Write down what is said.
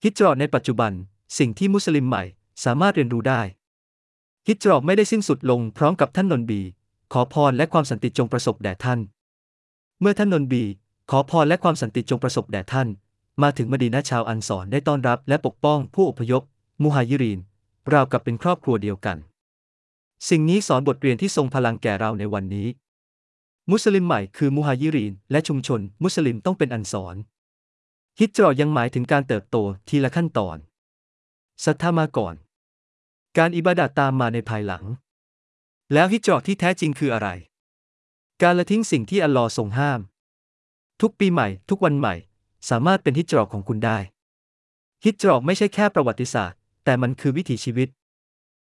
ฮิจเราะห์ในปัจจุบันสิ่งที่มุสลิมใหม่สามารถเรียนรู้ได้ฮิจเราะห์ไม่ได้สิ้นสุดลงพร้อมกับท่านนบีขอพรและความสันติจงประสบแด่ท่านเมื่อท่านนบีขอพรและความสันติจงประสบแด่ท่านมาถึงมะดีนะห์ชาวอันศอรได้ต้อนรับและปกป้องผู้อพยพมุฮาญิรินราวกับเป็นครอบครัวเดียวกันสิ่งนี้สอนบทเรียนที่ทรงพลังแก่เราในวันนี้มุสลิมใหม่คือมุฮาญิรินและชุมชนมุสลิมต้องเป็นอันศรฮิจเราะห์ยังหมายถึงการเติบโตทีละขั้นตอนศรัทธามาก่อนการอิบาดะห์ตามมาในภายหลังแล้วฮิจเราะห์ที่แท้จริงคืออะไรการละทิ้งสิ่งที่อัลลอฮ์ทรงห้ามทุกปีใหม่ทุกวันใหม่สามารถเป็นฮิจเราะห์ของคุณได้ฮิจเราะห์ไม่ใช่แค่ประวัติศาสตร์แต่มันคือวิถีชีวิต